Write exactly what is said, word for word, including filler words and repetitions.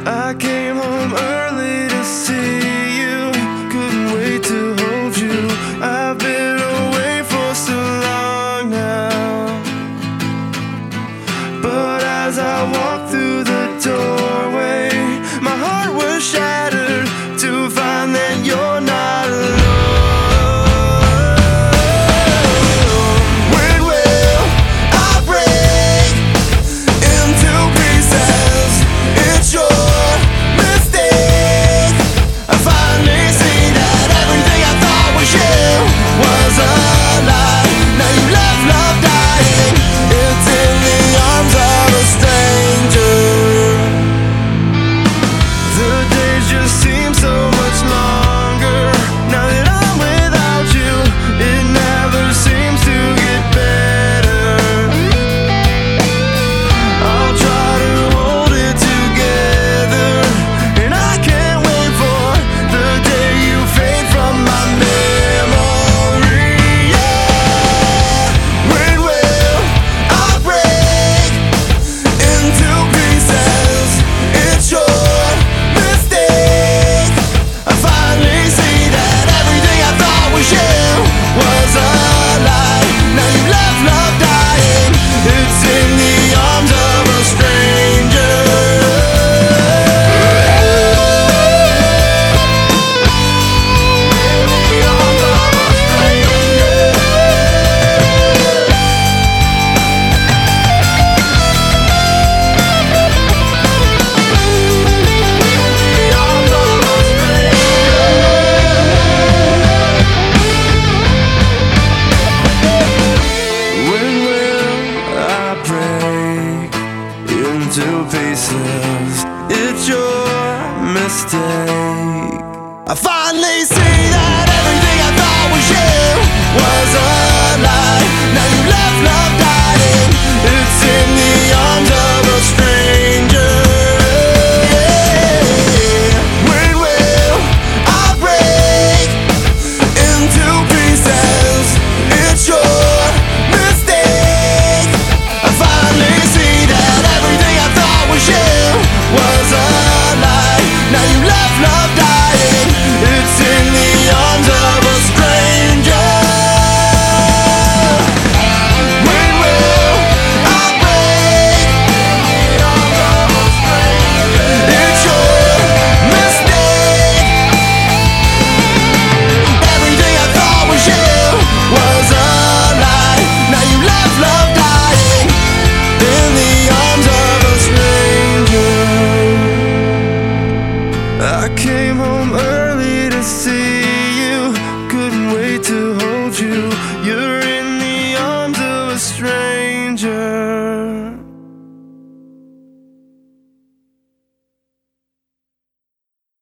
I came home early to see you, couldn't wait to hold you. I've been away for so long now, but as I walked through the doorway, my heart was shattered to find that you're not alone. Into pieces, it's your mistake. I finally see that everything I thought was you was a lie. Now you left love dying, it's in the arms of a stranger. When will I break into pieces? It's your mistake. I finally see that everything I thought was you was a lie. Now you left love dying, it's in the arms of a stranger. When will I break in the arms of a stranger? It's your mistake. Everything I thought was you was a lie. Now you left love dying in the arms of a stranger. I came home early to see